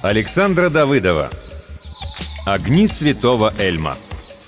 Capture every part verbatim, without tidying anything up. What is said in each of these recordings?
Александра Давыдова. Огни святого Эльма.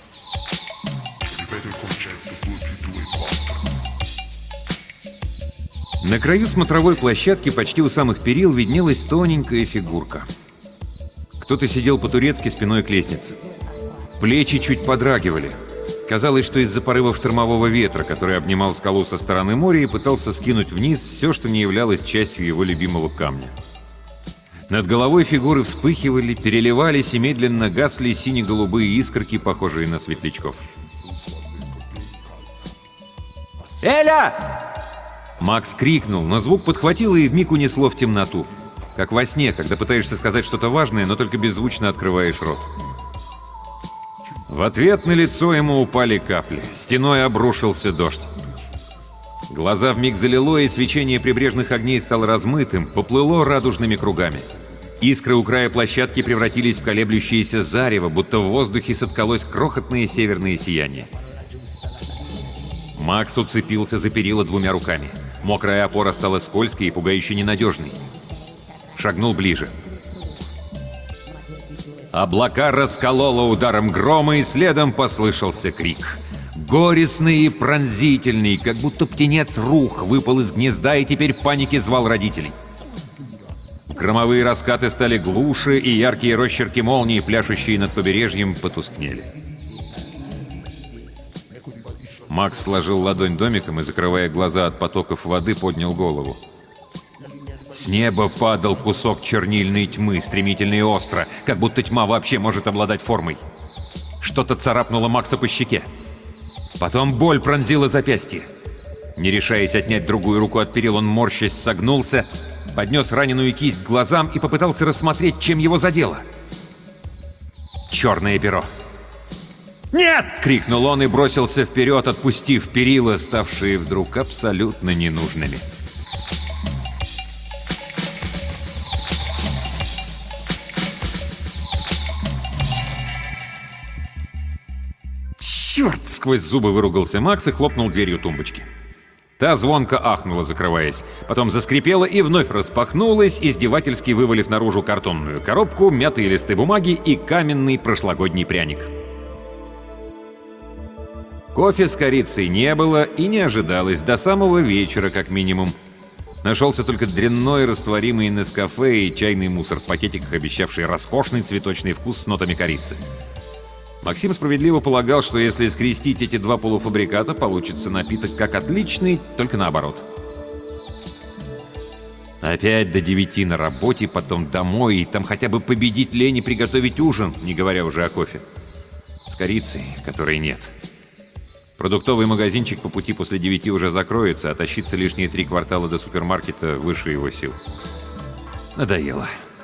На краю смотровой площадки, почти у самых перил, виднелась тоненькая фигурка. Кто-то сидел по-турецки спиной к лестнице. Плечи чуть подрагивали. Казалось, что из-за порывов штормового ветра, который обнимал скалу со стороны моря и пытался скинуть вниз все, что не являлось частью его любимого камня. Над головой фигуры вспыхивали, переливались и медленно гасли сине-голубые искорки, похожие на светлячков. «Эля!» Макс крикнул, но звук подхватило и вмиг унесло в темноту. Как во сне, когда пытаешься сказать что-то важное, но только беззвучно открываешь рот. В ответ на лицо ему упали капли. Стеной обрушился дождь. Глаза вмиг залило, и свечение прибрежных огней стало размытым, поплыло радужными кругами. Искры у края площадки превратились в колеблющееся зарево, будто в воздухе соткалось крохотное северное сияние. Макс уцепился за перила двумя руками. Мокрая опора стала скользкой и пугающе ненадежной. Шагнул ближе. Облака раскололо ударом грома, и следом послышался крик. Горестный и пронзительный, как будто птенец рух выпал из гнезда и теперь в панике звал родителей. Громовые раскаты стали глуше, и яркие росчерки молнии, пляшущие над побережьем, потускнели. Макс сложил ладонь домиком и, закрывая глаза от потоков воды, поднял голову. С неба падал кусок чернильной тьмы, стремительно и остро, как будто тьма вообще может обладать формой. Что-то царапнуло Макса по щеке. Потом боль пронзила запястье. Не решаясь отнять другую руку от перил, он, морщась, согнулся, поднес раненую кисть к глазам и попытался рассмотреть, чем его задело. Черное перо. «Нет!» — крикнул он и бросился вперед, отпустив перила, ставшие вдруг абсолютно ненужными. «Черт!» — сквозь зубы выругался Макс и хлопнул дверью тумбочки. Та звонко ахнула, закрываясь. Потом заскрипела и вновь распахнулась, издевательски вывалив наружу картонную коробку, мятые листы бумаги и каменный прошлогодний пряник. Кофе с корицей не было и не ожидалось до самого вечера, как минимум. Нашелся только дрянной растворимый Нескафе и чайный мусор в пакетиках, обещавший роскошный цветочный вкус с нотами корицы. Максим справедливо полагал, что если скрестить эти два полуфабриката, получится напиток как отличный, только наоборот. Опять до девяти на работе, потом домой, и там хотя бы победить лень и приготовить ужин, не говоря уже о кофе. С корицей, которой нет. Продуктовый магазинчик по пути после девяти уже закроется, а тащиться лишние три квартала до супермаркета выше его сил. Надоело.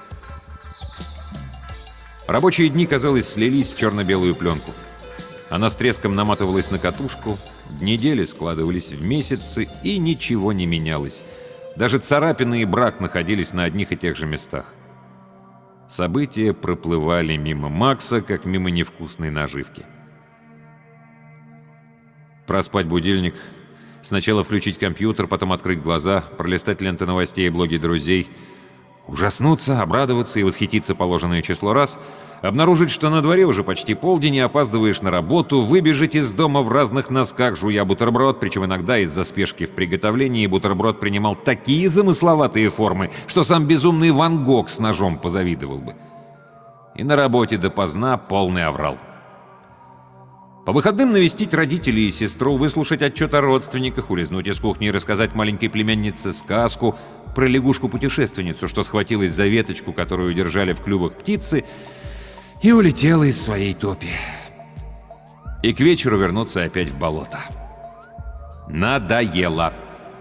Рабочие дни, казалось, слились в черно-белую пленку. Она с треском наматывалась на катушку, недели складывались в месяцы, и ничего не менялось. Даже царапины и брак находились на одних и тех же местах. События проплывали мимо Макса, как мимо невкусной наживки. Проспать будильник, сначала включить компьютер, потом открыть глаза, пролистать ленты новостей и блоги друзей, ужаснуться, обрадоваться и восхититься положенное число раз, обнаружить, что на дворе уже почти полдень и опаздываешь на работу, выбежать из дома в разных носках, жуя бутерброд, причем иногда из-за спешки в приготовлении бутерброд принимал такие замысловатые формы, что сам безумный Ван Гог с ножом позавидовал бы. И на работе допоздна полный аврал. По выходным навестить родителей и сестру, выслушать отчет о родственниках, улизнуть из кухни и рассказать маленькой племяннице сказку про лягушку-путешественницу, что схватилась за веточку, которую держали в клювах птицы, и улетела из своей топи. И к вечеру вернуться опять в болото. Надоело.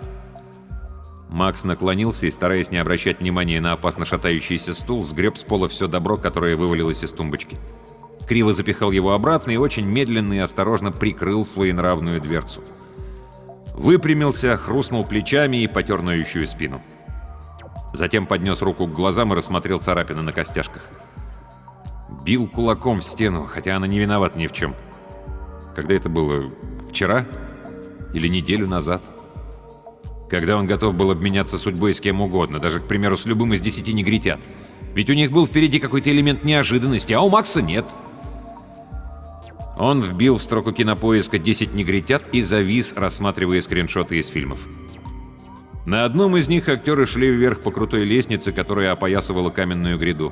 Макс наклонился и, стараясь не обращать внимания на опасно шатающийся стул, сгреб с пола все добро, которое вывалилось из тумбочки. Криво запихал его обратно и очень медленно и осторожно прикрыл своенравную дверцу. Выпрямился, хрустнул плечами и потер ноющую спину. Затем поднес руку к глазам и рассмотрел царапины на костяшках. Бил кулаком в стену, хотя она не виновата ни в чем. Когда это было? Вчера? Или неделю назад? когда он готов был обменяться судьбой с кем угодно, даже, к примеру, с любым из десяти негритят. Ведь у них был впереди какой-то элемент неожиданности, а у Макса нет. Он вбил в строку кинопоиска «десять негритят» и завис, рассматривая скриншоты из фильмов. На одном из них актеры шли вверх по крутой лестнице, которая опоясывала каменную гряду.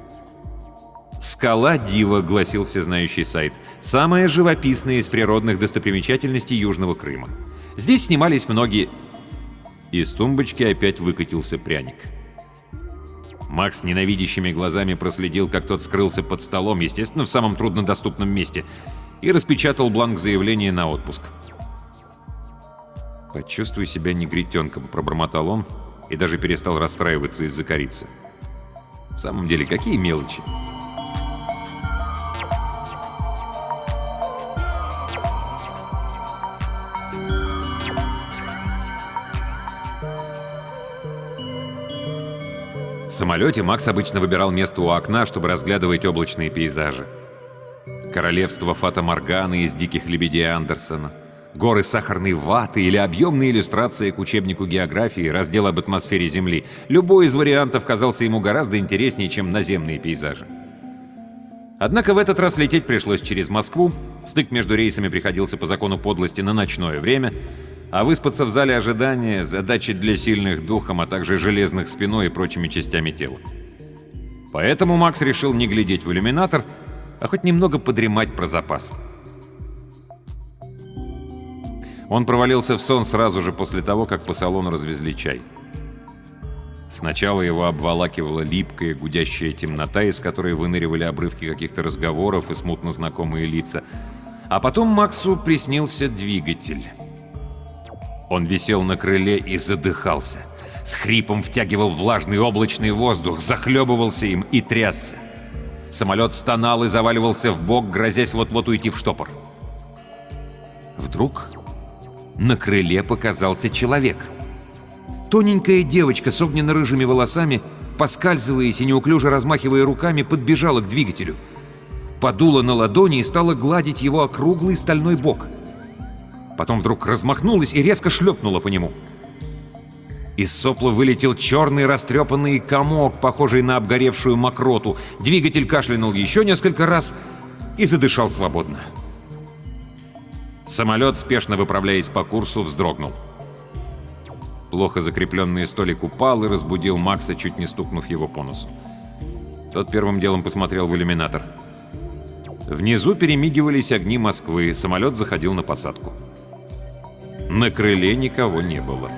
«Скала Дива», — гласил всезнающий сайт, — «самая живописная из природных достопримечательностей Южного Крыма. Здесь снимались многие...» Из тумбочки опять выкатился пряник. Макс ненавидящими глазами проследил, как тот скрылся под столом, естественно, в самом труднодоступном месте, и распечатал бланк заявления на отпуск. «Почувствуй себя негритенком», — пробормотал он и даже перестал расстраиваться из-за корицы. В самом деле, какие мелочи? В самолете Макс обычно выбирал место у окна, чтобы разглядывать облачные пейзажи. Королевство Фата-Морганы из «Диких лебедей» Андерсона, горы сахарной ваты или объемные иллюстрации к учебнику географии, раздел об атмосфере Земли. Любой из вариантов казался ему гораздо интереснее, чем наземные пейзажи. Однако в этот раз лететь пришлось через Москву, стык между рейсами приходился по закону подлости на ночное время, а выспаться в зале ожидания — задача для сильных духом, а также железных спиной и прочими частями тела. Поэтому Макс решил не глядеть в иллюминатор, а хоть немного подремать про запас. Он провалился в сон сразу же после того, как по салону развезли чай. Сначала его обволакивала липкая, гудящая темнота, из которой выныривали обрывки каких-то разговоров и смутно знакомые лица. А потом Максу приснился двигатель. Он висел на крыле и задыхался. С хрипом втягивал влажный облачный воздух, захлебывался им и трясся. Самолет стонал и заваливался в бок, грозясь вот-вот уйти в штопор. Вдруг на крыле показался человек. Тоненькая девочка с огненно-рыжими волосами, поскальзываясь и неуклюже размахивая руками, подбежала к двигателю. Подула на ладони и стала гладить его округлый стальной бок. Потом вдруг размахнулась и резко шлепнула по нему. Из сопла вылетел черный растрепанный комок, похожий на обгоревшую мокроту. Двигатель кашлянул еще несколько раз и задышал свободно. Самолет, спешно выправляясь по курсу, вздрогнул. Плохо закрепленный столик упал и разбудил Макса, чуть не стукнув его по носу. Тот первым делом посмотрел в иллюминатор. Внизу перемигивались огни Москвы, самолет заходил на посадку. На крыле никого не было.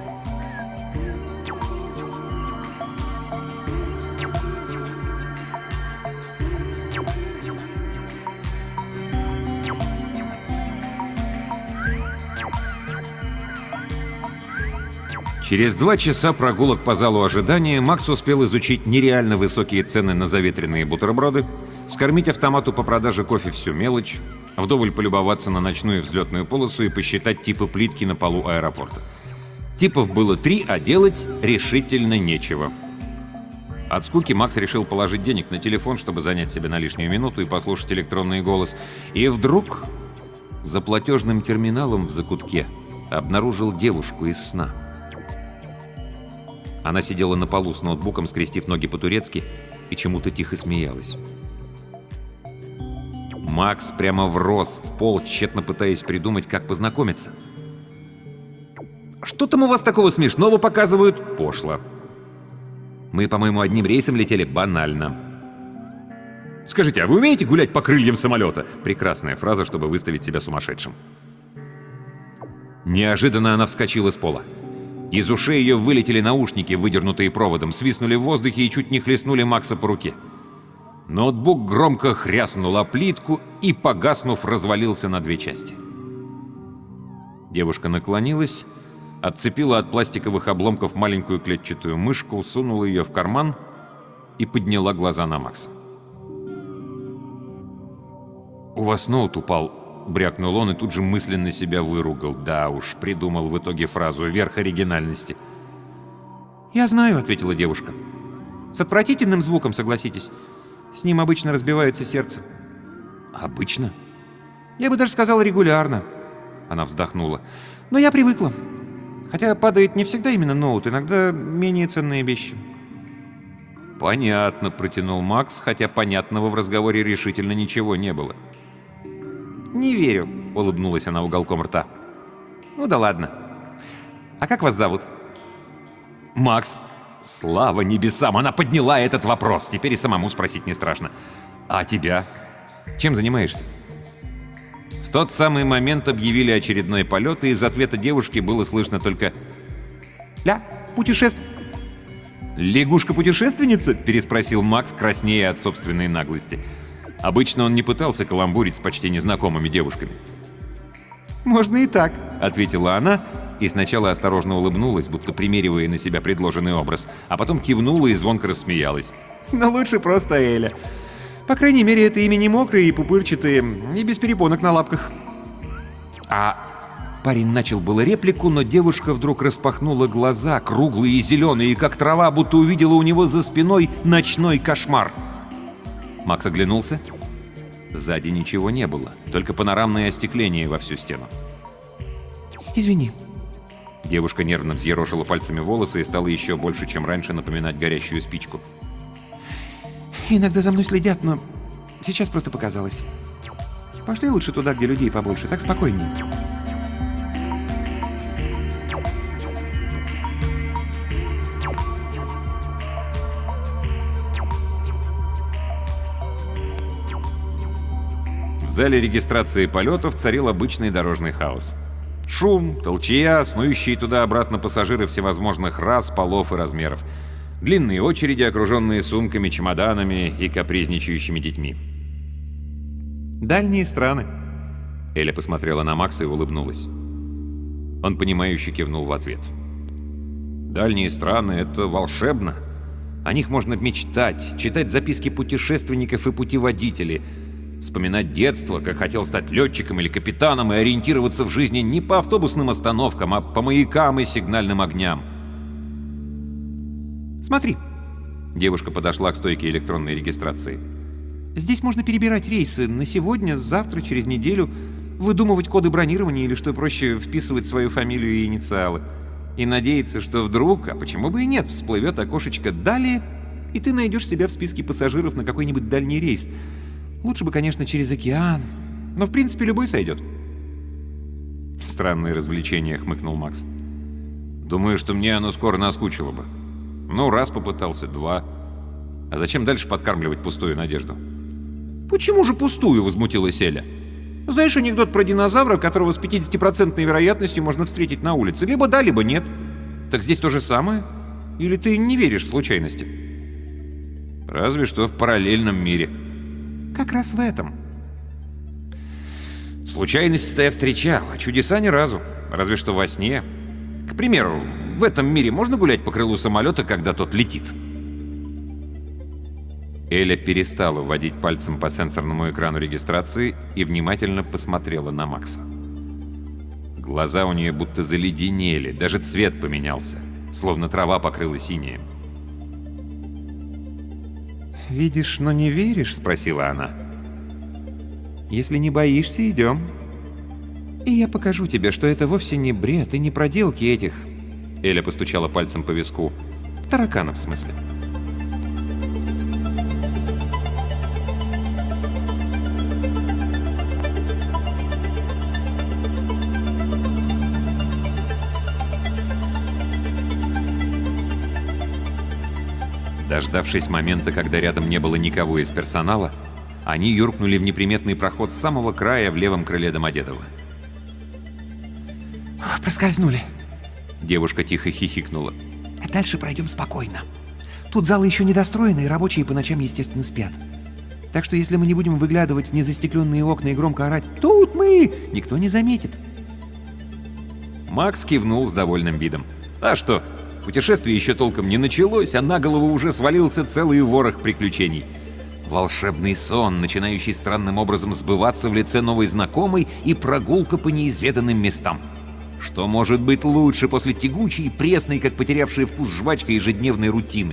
Через два часа прогулок по залу ожидания Макс успел изучить нереально высокие цены на заветренные бутерброды, скормить автомату по продаже кофе всю мелочь, вдоволь полюбоваться на ночную взлетную полосу и посчитать типы плитки на полу аэропорта. Типов было три, а делать решительно нечего. От скуки Макс решил положить денег на телефон, чтобы занять себя на лишнюю минуту и послушать электронный голос. И вдруг за платежным терминалом в закутке обнаружил девушку из сна. Она сидела на полу с ноутбуком, скрестив ноги по-турецки, и чему-то тихо смеялась. Макс прямо врос в пол, тщетно пытаясь придумать, как познакомиться. «Что там у вас такого смешного показывают?» «Пошло». «Мы, по-моему, одним рейсом летели». «Банально». «Скажите, а вы умеете гулять по крыльям самолета?» Прекрасная фраза, чтобы выставить себя сумасшедшим. Неожиданно она вскочила с пола. Из ушей ее вылетели наушники, выдернутые проводом, свистнули в воздухе и чуть не хлестнули Макса по руке. Ноутбук громко хряснул о плитку и, погаснув, развалился на две части. Девушка наклонилась, отцепила от пластиковых обломков маленькую клетчатую мышку, сунула ее в карман и подняла глаза на Макса. «У вас ноут упал», — брякнул он и тут же мысленно себя выругал. Да уж, придумал в итоге фразу верх оригинальности. «Я знаю», — ответила девушка. «С отвратительным звуком, согласитесь. С ним обычно разбивается сердце». «Обычно?» «Я бы даже сказала, регулярно». Она вздохнула. «Но я привыкла. Хотя падает не всегда именно ноут, иногда менее ценные вещи. «Понятно», — протянул Макс, хотя понятного в разговоре решительно ничего не было. «Не верю», — улыбнулась она уголком рта. «Ну да ладно. А как вас зовут?» «Макс». Слава небесам, она подняла этот вопрос. Теперь и самому спросить не страшно. «А тебя? Чем занимаешься?» В тот самый момент объявили очередной полет, и из ответа девушки было слышно только «Ля, путешествие». «Лягушка-путешественница?» — переспросил Макс, краснея от собственной наглости. Обычно он не пытался каламбурить с почти незнакомыми девушками. «Можно и так», — ответила она, и сначала осторожно улыбнулась, будто примеривая на себя предложенный образ, а потом кивнула и звонко рассмеялась. «Но лучше просто Эля. По крайней мере, это имя не мокрые и пупырчатые, и без перепонок на лапках». А парень начал было реплику, но девушка вдруг распахнула глаза, круглые и зеленые, как трава, будто увидела у него за спиной ночной кошмар. Макс оглянулся. Сзади ничего не было, только панорамное остекление во всю стену. «Извини». Девушка нервно взъерошила пальцами волосы и стала еще больше, чем раньше, напоминать горящую спичку. «Иногда за мной следят, но сейчас просто показалось. Пошли лучше туда, где людей побольше, так спокойнее». В зале регистрации полетов царил обычный дорожный хаос. Шум, толчая, снующие туда-обратно пассажиры всевозможных рас, полов и размеров. Длинные очереди, окруженные сумками, чемоданами и капризничающими детьми. «Дальние страны». Эля посмотрела на Макса и улыбнулась. Он понимающе кивнул в ответ. «Дальние страны — это волшебно. О них можно мечтать, читать записки путешественников и путеводителей, вспоминать детство, как хотел стать летчиком или капитаном, и ориентироваться в жизни не по автобусным остановкам, а по маякам и сигнальным огням. «Смотри». Девушка подошла к стойке электронной регистрации. «Здесь можно перебирать рейсы на сегодня, завтра, через неделю, выдумывать коды бронирования или, что проще, вписывать свою фамилию и инициалы. И надеяться, что вдруг, а почему бы и нет, всплывет окошечко «Далее», и ты найдешь себя в списке пассажиров на какой-нибудь дальний рейс. Лучше бы, конечно, через океан, но в принципе любой сойдет». «Странное развлечение», — хмыкнул Макс. «Думаю, что мне оно скоро наскучило бы. Ну, раз попытался, два. А зачем дальше подкармливать пустую надежду?» «Почему же пустую?» — возмутилась Эля. «Знаешь анекдот про динозавра, которого с пятидесятипроцентной вероятностью можно встретить на улице? Либо да, либо нет. Так здесь то же самое? Или ты не веришь в случайности?» «Разве что в параллельном мире». «Как раз в этом». «Случайности-то я встречал, а чудеса ни разу. Разве что во сне. К примеру, в этом мире можно гулять по крылу самолета, когда тот летит?» Эля перестала водить пальцем по сенсорному экрану регистрации и внимательно посмотрела на Макса. Глаза у нее будто заледенели, даже цвет поменялся, словно трава покрыла синее. «Видишь, но не веришь?» — спросила она. «Если не боишься, идем. И я покажу тебе, что это вовсе не бред и не проделки этих...» Эля постучала пальцем по виску. «Тараканов, в смысле». Дождавшись момента, когда рядом не было никого из персонала, они юркнули в неприметный проход с самого края в левом крыле Домодедово. «Проскользнули». Девушка тихо хихикнула. «А дальше пройдем спокойно. Тут залы еще недостроены, и рабочие по ночам, естественно, спят. Так что если мы не будем выглядывать в незастекленные окна и громко орать «Тут мы!», никто не заметит». Макс кивнул с довольным видом. «А что? Путешествие еще толком не началось, а на голову уже свалился целый ворох приключений. Волшебный сон, начинающий странным образом сбываться в лице новой знакомой, и прогулка по неизведанным местам. Что может быть лучше после тягучей и пресной, как потерявшая вкус жвачка, ежедневной рутины?»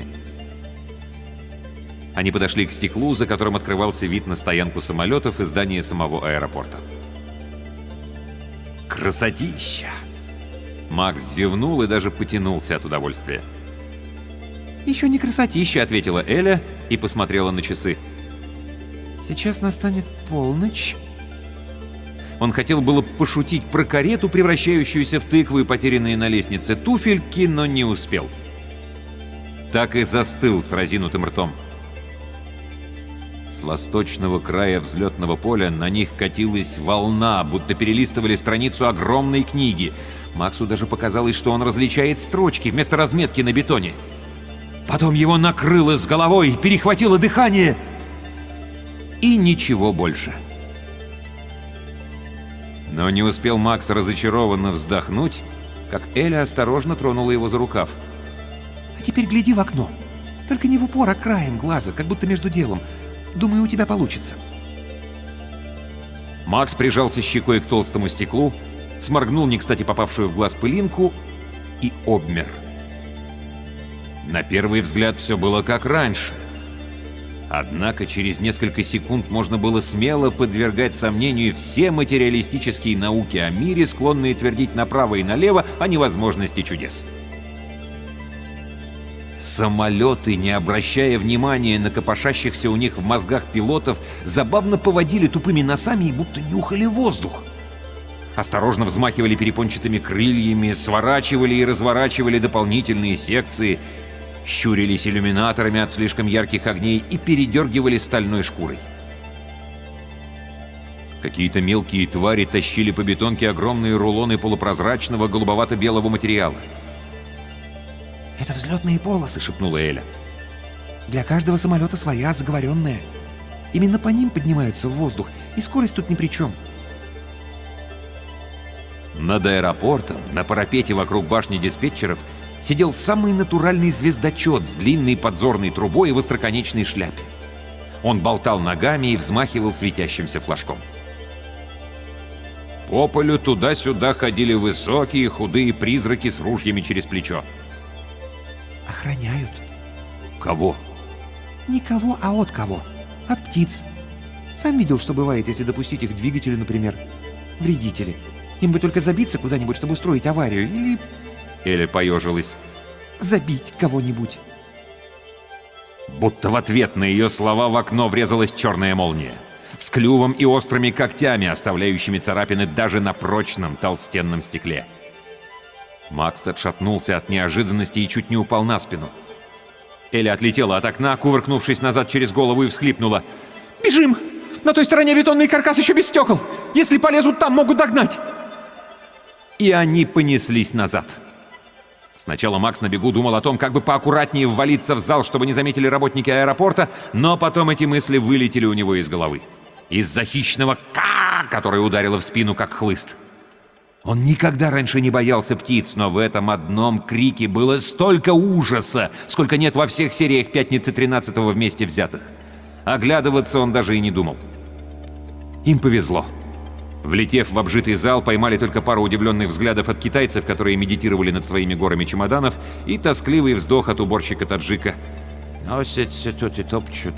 Они подошли к стеклу, за которым открывался вид на стоянку самолетов и здание самого аэропорта. «Красотища!» Макс зевнул и даже потянулся от удовольствия. «Еще не красотища», — ответила Эля и посмотрела на часы. «Сейчас настанет полночь». Он хотел было пошутить про карету, превращающуюся в тыкву и потерянные на лестнице туфельки, но не успел. Так и застыл с разинутым ртом. С восточного края взлетного поля на них катилась волна, будто перелистывали страницу огромной книги. Максу даже показалось, что он различает строчки вместо разметки на бетоне. Потом его накрыло с головой, перехватило дыхание. И ничего больше. Но не успел Макс разочарованно вздохнуть, как Эля осторожно тронула его за рукав. «А теперь гляди в окно. Только не в упор, а краем глаза, как будто между делом. Думаю, у тебя получится». Макс прижался щекой к толстому стеклу, сморгнул не кстати попавшую в глаз пылинку и обмер. На первый взгляд все было как раньше. Однако через несколько секунд можно было смело подвергать сомнению все материалистические науки о мире, склонные твердить направо и налево о невозможности чудес. Самолеты, не обращая внимания на копошащихся у них в мозгах пилотов, забавно поводили тупыми носами и будто нюхали воздух. Осторожно взмахивали перепончатыми крыльями, сворачивали и разворачивали дополнительные секции, щурились иллюминаторами от слишком ярких огней и передергивали стальной шкурой. Какие-то мелкие твари тащили по бетонке огромные рулоны полупрозрачного голубовато-белого материала. «Это взлетные полосы», — шепнула Эля. «Для каждого самолета своя, заговоренная. Именно по ним поднимаются в воздух, и скорость тут ни при чем». Над аэропортом, на парапете вокруг башни диспетчеров, сидел самый натуральный звездочет с длинной подзорной трубой и в остроконечной шляпе. Он болтал ногами и взмахивал светящимся флажком. По полю туда-сюда ходили высокие худые призраки с ружьями через плечо. «Охраняют». Кого? «Не кого, а от кого. От птиц. Сам видел, что бывает, если допустить их к двигателю, например. Вредители. Им бы только забиться куда-нибудь, чтобы устроить аварию, или Эля поежилась. забить кого-нибудь». Будто в ответ на ее слова в окно врезалась черная молния. С клювом и острыми когтями, оставляющими царапины даже на прочном толстенном стекле. Макс отшатнулся от неожиданности и чуть не упал на спину. Эля отлетела от окна, кувыркнувшись назад через голову, и всхлипнула. «Бежим! На той стороне бетонный каркас еще без стекол! Если полезут там, могут догнать!» И они понеслись назад. Сначала Макс на бегу думал о том, как бы поаккуратнее ввалиться в зал, чтобы не заметили работники аэропорта, но потом эти мысли вылетели у него из головы. Из-за хищного «ка», которое ударило в спину, как хлыст. Он никогда раньше не боялся птиц, но в этом одном крике было столько ужаса, сколько нет во всех сериях «Пятницы тринадцатого» вместе взятых. Оглядываться он даже и не думал. Им повезло. Влетев в обжитый зал, поймали только пару удивленных взглядов от китайцев, которые медитировали над своими горами чемоданов, и тоскливый вздох от уборщика-таджика. «Носятся тут и топчут».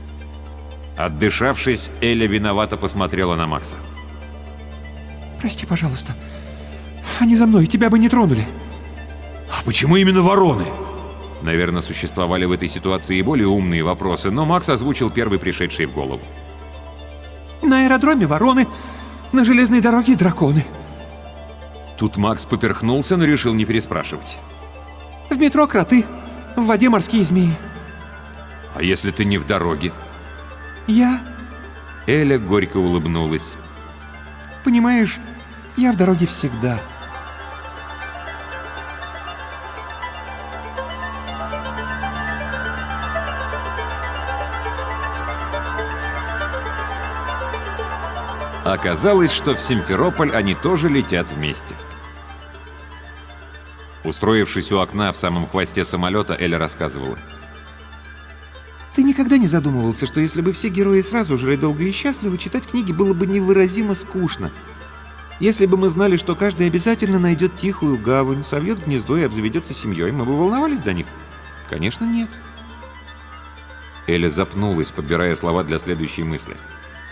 Отдышавшись, Эля виновато посмотрела на Макса. «Прости, пожалуйста. Они за мной, тебя бы не тронули». «А почему именно вороны?» Наверное, существовали в этой ситуации и более умные вопросы, но Макс озвучил первый пришедший в голову. «На аэродроме вороны, на железной дороге драконы». Тут Макс поперхнулся, но решил не переспрашивать. «В метро кроты, в воде морские змеи». «А если ты не в дороге?» «Я...» Эля горько улыбнулась. «Понимаешь, я в дороге всегда». Оказалось, что в Симферополь они тоже летят вместе. Устроившись у окна в самом хвосте самолета, Эля рассказывала. «Ты никогда не задумывался, что если бы все герои сразу жили долго и счастливо, читать книги было бы невыразимо скучно? Если бы мы знали, что каждый обязательно найдет тихую гавань, совьет гнездо и обзаведется семьей, мы бы волновались за них? Конечно, нет». Эля запнулась, подбирая слова для следующей мысли.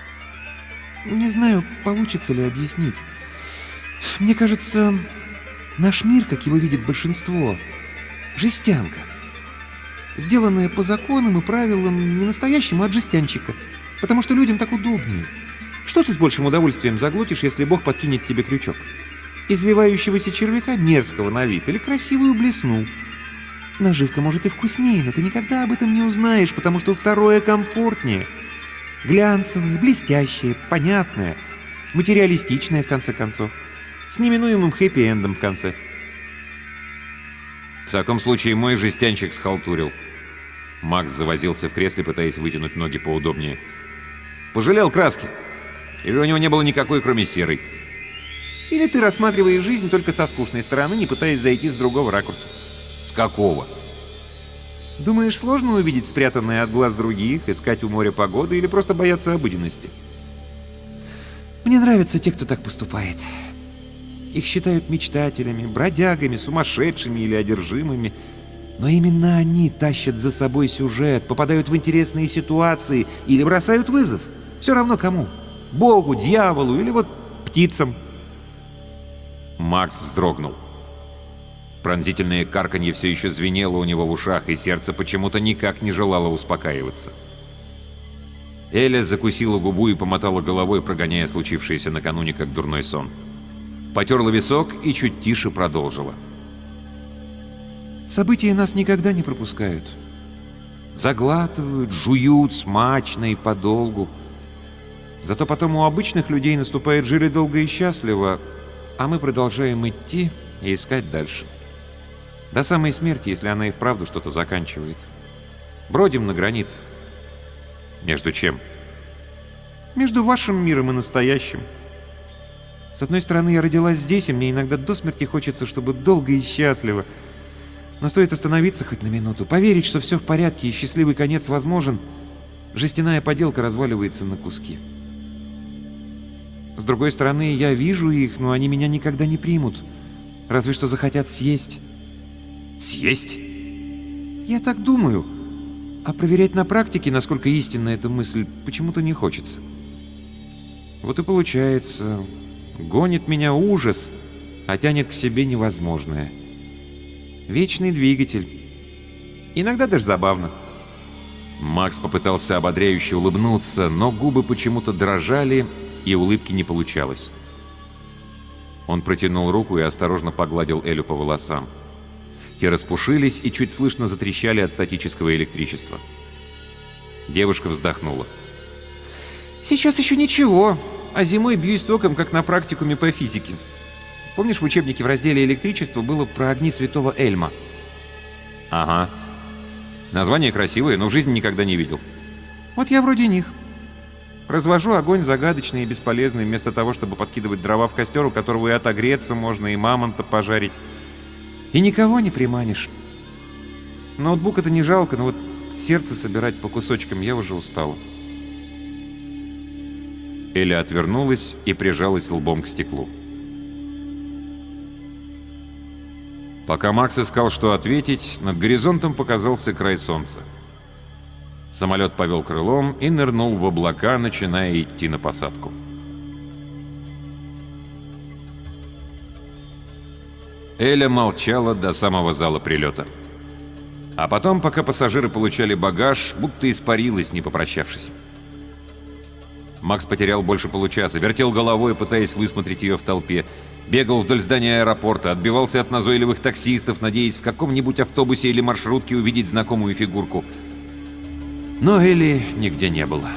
Не знаю, получится ли объяснить. Мне кажется, Наш мир, как его видит большинство, жестянка. Сделанная по законам и правилам не настоящему, а от жестянщика. Потому что людям так удобнее. Что ты с большим удовольствием заглотишь, если Бог подкинет тебе крючок? Извивающегося червяка, мерзкого на вид, или красивую блесну? Наживка может и вкуснее, но ты никогда об этом не узнаешь, потому что второе комфортнее. Глянцевое, блестящее, понятное, материалистичное, в конце концов. С неминуемым хэппи-эндом в конце. В таком случае мой жестянщик схалтурил. Макс завозился в кресле, пытаясь вытянуть ноги поудобнее. Пожалел краски? Или у него не было никакой, кроме серой? Или ты рассматриваешь жизнь только со скучной стороны, не пытаясь зайти с другого ракурса? С какого? Думаешь, сложно увидеть спрятанное от глаз других, искать у моря погоды или просто бояться обыденности? Мне нравятся те, кто так поступает. Их считают мечтателями, бродягами, сумасшедшими или одержимыми. Но именно они тащат за собой сюжет, попадают в интересные ситуации или бросают вызов. Все равно кому. Богу, дьяволу или вот птицам. Макс вздрогнул. Пронзительное карканье все еще звенело у него в ушах, и сердце почему-то никак не желало успокаиваться. Эля закусила губу и помотала головой, прогоняя случившееся накануне как дурной сон. Потерла висок и чуть тише продолжила. События нас никогда не пропускают. Заглатывают, жуют смачно и подолгу. Зато потом у обычных людей наступает жили долго и счастливо, а мы продолжаем идти и искать дальше. До самой смерти, если она и вправду что-то заканчивает. Бродим на границе. Между чем? Между вашим миром и настоящим. С одной стороны, я родилась здесь, и мне иногда до смерти хочется, чтобы долго и счастливо. Но стоит остановиться хоть на минуту, поверить, что все в порядке и счастливый конец возможен, жестяная поделка разваливается на куски. С другой стороны, я вижу их, но они меня никогда не примут. Разве что захотят съесть. Съесть? Я так думаю. А проверять на практике, насколько истинна эта мысль, почему-то не хочется. Вот и получается, гонит меня ужас, а тянет к себе невозможное. Вечный двигатель. Иногда даже забавно. Макс попытался ободряюще улыбнуться, но губы почему-то дрожали, и улыбки не получалось. Он протянул руку и осторожно погладил Элю по волосам. Те распушились и чуть слышно затрещали от статического электричества. Девушка вздохнула. Сейчас еще ничего, а зимой бьюсь током, как на практикуме по физике. Помнишь, в учебнике в разделе «Электричество» было про огни святого Эльма? Ага. Название красивое, но в жизни никогда не видел. Вот я вроде них. Развожу огонь загадочный и бесполезный, вместо того, чтобы подкидывать дрова в костер, у которого и отогреться можно, и мамонта пожарить. И никого не приманишь. Ноутбук это не жалко, но вот сердце собирать по кусочкам я уже устала. Эля отвернулась и прижалась лбом к стеклу. Пока Макс искал, что ответить, над горизонтом показался край солнца. Самолет повел крылом и нырнул в облака, начиная идти на посадку. Эля молчала до самого зала прилета. А потом, пока пассажиры получали багаж, будто испарилась, не попрощавшись. Макс потерял больше получаса, вертел головой, пытаясь высмотреть ее в толпе. Бегал вдоль здания аэропорта, отбивался от назойливых таксистов, надеясь в каком-нибудь автобусе или маршрутке увидеть знакомую фигурку. Но Эли нигде не было.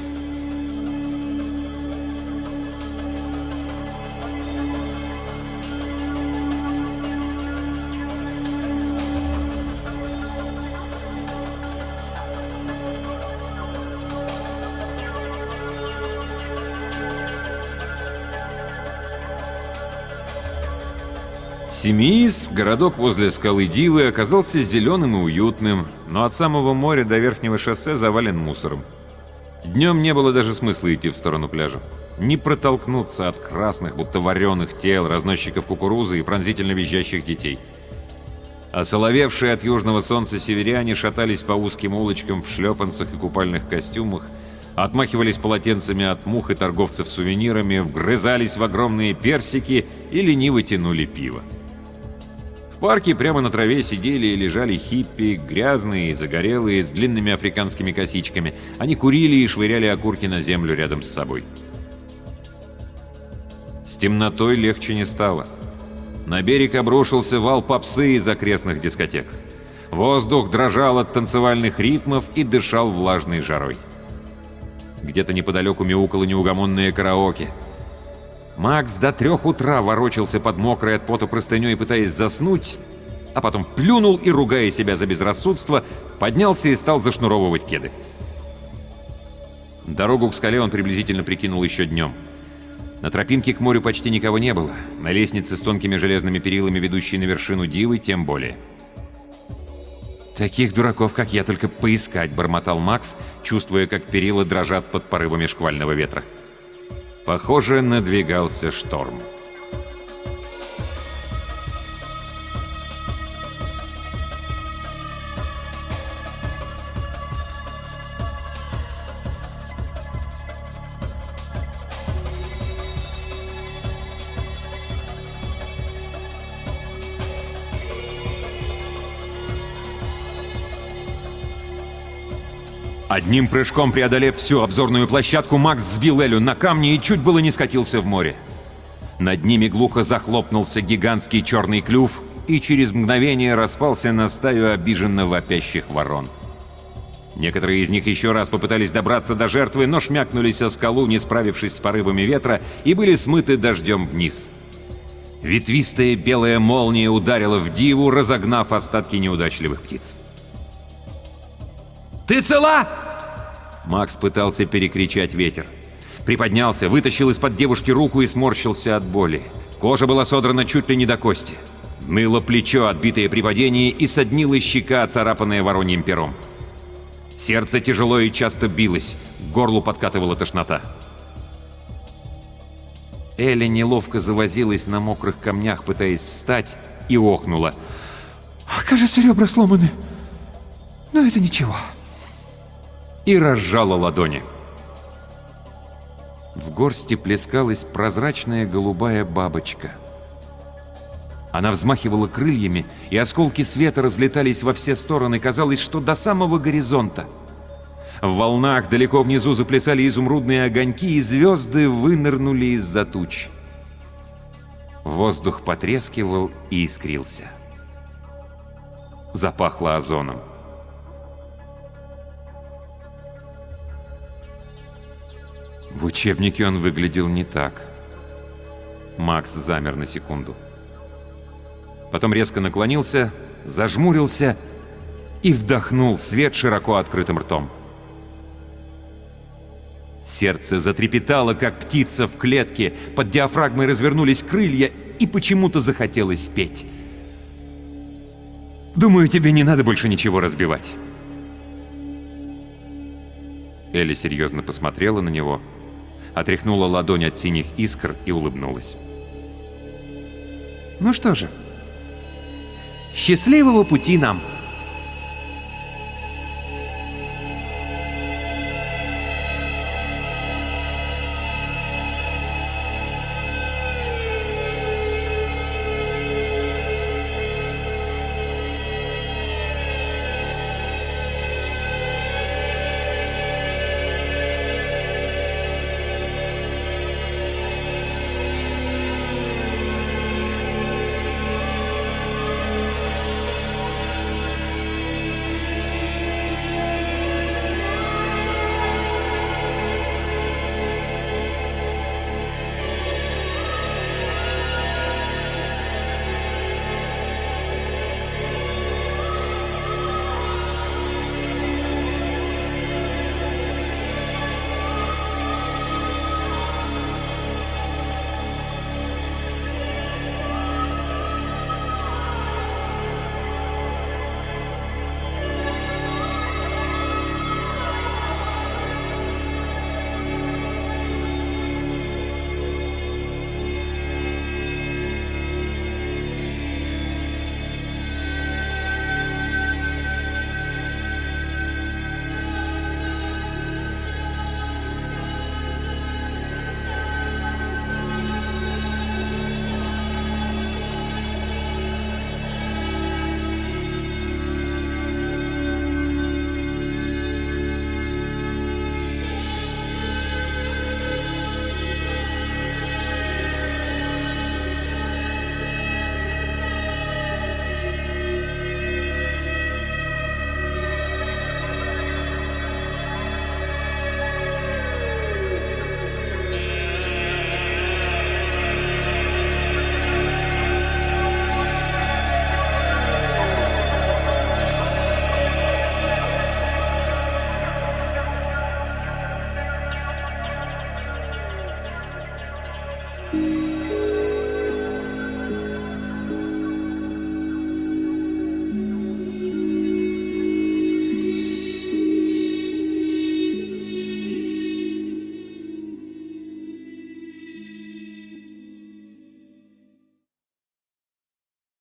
Семиис, городок возле скалы Дивы, оказался зеленым и уютным, но от самого моря до верхнего шоссе завален мусором. Днем не было даже смысла идти в сторону пляжа. Не протолкнуться от красных, будто вареных тел, разносчиков кукурузы и пронзительно визжащих детей. Осоловевшие от южного солнца северяне шатались по узким улочкам в шлепанцах и купальных костюмах, отмахивались полотенцами от мух и торговцев сувенирами, вгрызались в огромные персики и лениво тянули пиво. парке прямо на траве сидели и лежали хиппи, грязные и загорелые, с длинными африканскими косичками. Они курили и швыряли окурки на землю рядом с собой. С темнотой легче не стало. На берег обрушился вал попсы из окрестных дискотек. Воздух дрожал от танцевальных ритмов и дышал влажной жарой. Где-то неподалеку мяукало неугомонное караоке. Макс до трех утра ворочался под мокрой от пота простыней, пытаясь заснуть, а потом плюнул и, ругая себя за безрассудство, поднялся и стал зашнуровывать кеды. Дорогу к скале он приблизительно прикинул еще днем. На тропинке к морю почти никого не было, на лестнице с тонкими железными перилами, ведущей на вершину Дивы, тем более. «Таких дураков, как я, только поискать», — бормотал Макс, чувствуя, как перила дрожат под порывами шквального ветра. Похоже, надвигался шторм. Одним прыжком преодолев всю обзорную площадку, Макс сбил Элю на камни и чуть было не скатился в море. Над ними глухо захлопнулся гигантский черный клюв и через мгновение распался на стаю обиженно вопящих ворон. Некоторые из них еще раз попытались добраться до жертвы, но шмякнулись о скалу, не справившись с порывами ветра, и были смыты дождем вниз. Ветвистая белая молния ударила в Диву, разогнав остатки неудачливых птиц. «Ты цела?» Макс пытался перекричать ветер. Приподнялся, вытащил из-под девушки руку и сморщился от боли. Кожа была содрана чуть ли не до кости. Ныло плечо, отбитое при падении, и соднила щека, оцарапанная вороньим пером. Сердце тяжело и часто билось, к горлу подкатывала тошнота. Эля неловко завозилась на мокрых камнях, пытаясь встать, и охнула. «Кажется, ребра сломаны. Но это ничего». И разжала ладони. В горсти плескалась прозрачная голубая бабочка. Она взмахивала крыльями, и осколки света разлетались во все стороны. Казалось, что до самого горизонта. В волнах далеко внизу заплясали изумрудные огоньки, и звезды вынырнули из-за туч. Воздух потрескивал и искрился. Запахло озоном. В учебнике он выглядел не так. Макс замер на секунду. Потом резко наклонился, зажмурился и вдохнул свет широко открытым ртом. Сердце затрепетало, как птица в клетке, под диафрагмой развернулись крылья, и почему-то захотелось петь. «Думаю, тебе не надо больше ничего разбивать». Элли серьезно посмотрела на него, отряхнула ладонь от синих искр и улыбнулась. «Ну что же, счастливого пути нам!»